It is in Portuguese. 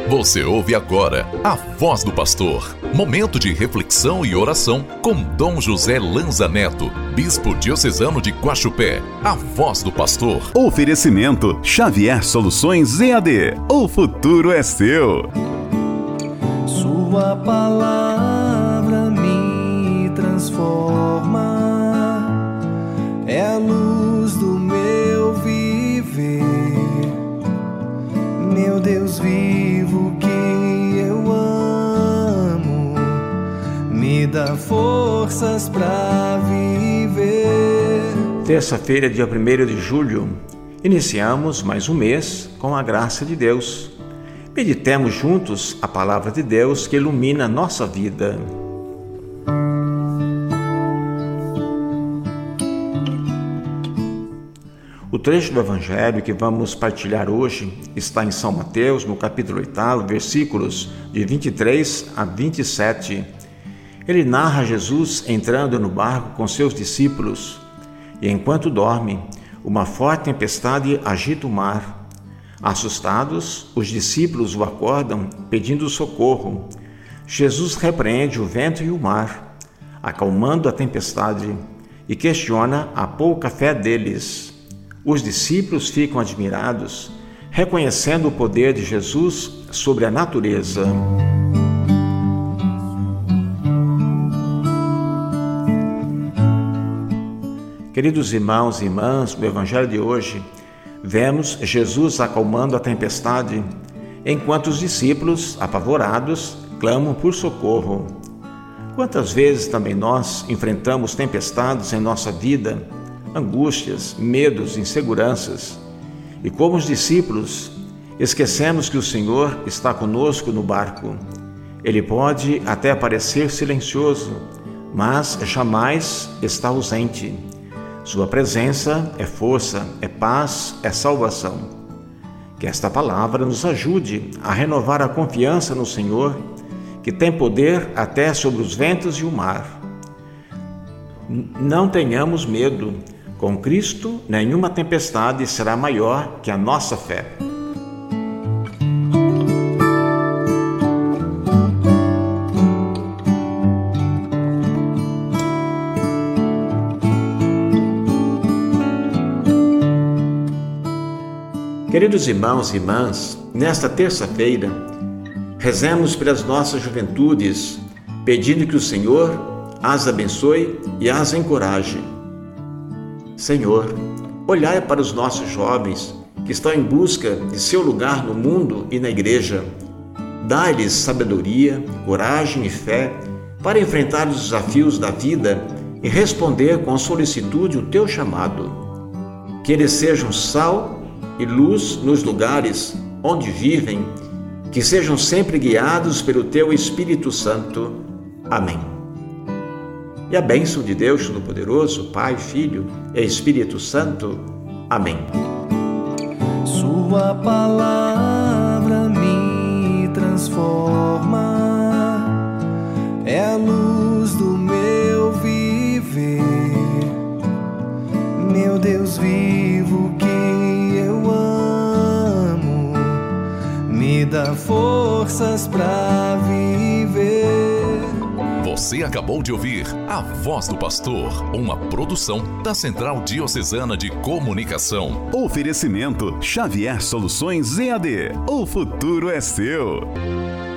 Você ouve agora a Voz do Pastor. Momento de reflexão e oração com Dom José Lanza Neto, Bispo Diocesano de Guaxupé. A Voz do Pastor. Oferecimento Xavier Soluções EAD. O futuro é seu. Sua palavra me transforma, é a luz do meu viver. Meu Deus vivo que eu amo, me dá forças pra viver. Terça-feira, dia 1º de julho, iniciamos mais um mês com a graça de Deus. Meditemos juntos a palavra de Deus que ilumina a nossa vida. O trecho do Evangelho que vamos partilhar hoje está em São Mateus, no capítulo 8, versículos de 23 a 27. Ele narra Jesus entrando no barco com seus discípulos e, enquanto dorme, uma forte tempestade agita o mar. Assustados, os discípulos o acordam pedindo socorro. Jesus repreende o vento e o mar, acalmando a tempestade, e questiona a pouca fé deles. Os discípulos ficam admirados, reconhecendo o poder de Jesus sobre a natureza. Queridos irmãos e irmãs, no Evangelho de hoje, vemos Jesus acalmando a tempestade, enquanto os discípulos, apavorados, clamam por socorro. Quantas vezes também nós enfrentamos tempestades em nossa vida, angústias, medos, inseguranças, e como os discípulos, esquecemos que o Senhor está conosco no barco. Ele pode até parecer silencioso, mas jamais está ausente. Sua presença é força, é paz, é salvação. Que esta palavra nos ajude a renovar a confiança no Senhor, que tem poder até sobre os ventos e o mar. Não tenhamos medo. Com Cristo, nenhuma tempestade será maior que a nossa fé. Queridos irmãos e irmãs, nesta terça-feira, rezemos pelas nossas juventudes, pedindo que o Senhor as abençoe e as encoraje. Senhor, olhai para os nossos jovens que estão em busca de seu lugar no mundo e na igreja. Dai-lhes sabedoria, coragem e fé para enfrentar os desafios da vida e responder com solicitude o teu chamado. Que eles sejam sal e luz nos lugares onde vivem, que sejam sempre guiados pelo teu Espírito Santo. Amém. E a bênção de Deus Todo-Poderoso, Pai, Filho e Espírito Santo. Amém. Sua palavra me transforma, é a luz do meu viver. Meu Deus vivo que eu amo, me dá forças pra viver. Você acabou de ouvir A Voz do Pastor, uma produção da Central Diocesana de Comunicação. Oferecimento Xavier Soluções EAD. O futuro é seu.